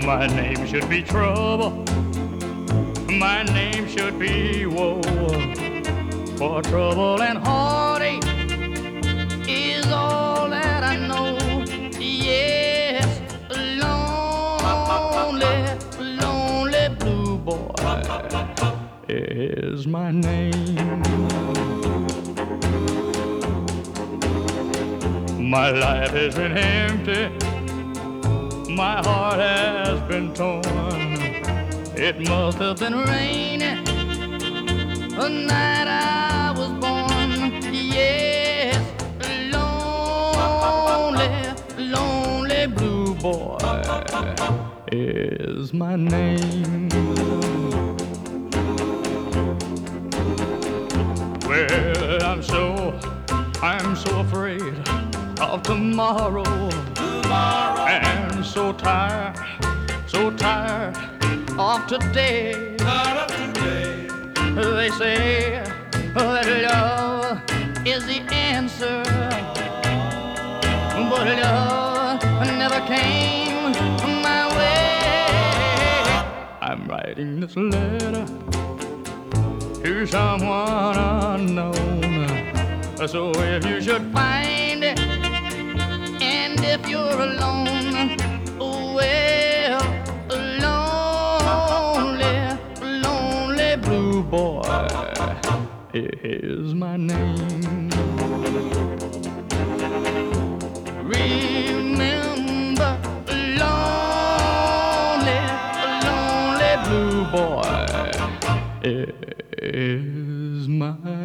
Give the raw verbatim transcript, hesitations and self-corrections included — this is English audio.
My name should be trouble. My name should be woe. For trouble and heartache is all that I know. Yes, lonely, lonely blue boy is my name. My life has been empty. My heart has been torn. It must have been raining the night I was born. Yes, lonely, lonely blue boy is my name. Well, I'm so, I'm so afraid of tomorrow. Tomorrow. And so tired, so tired of today. Tired of today. They say that love is the answer, but love never came my way. I'm writing this letter to someone unknown. So if you should find it, and if you're alone, well, lonely, lonely blue boy is my name. Remember, lonely, lonely blue boy is my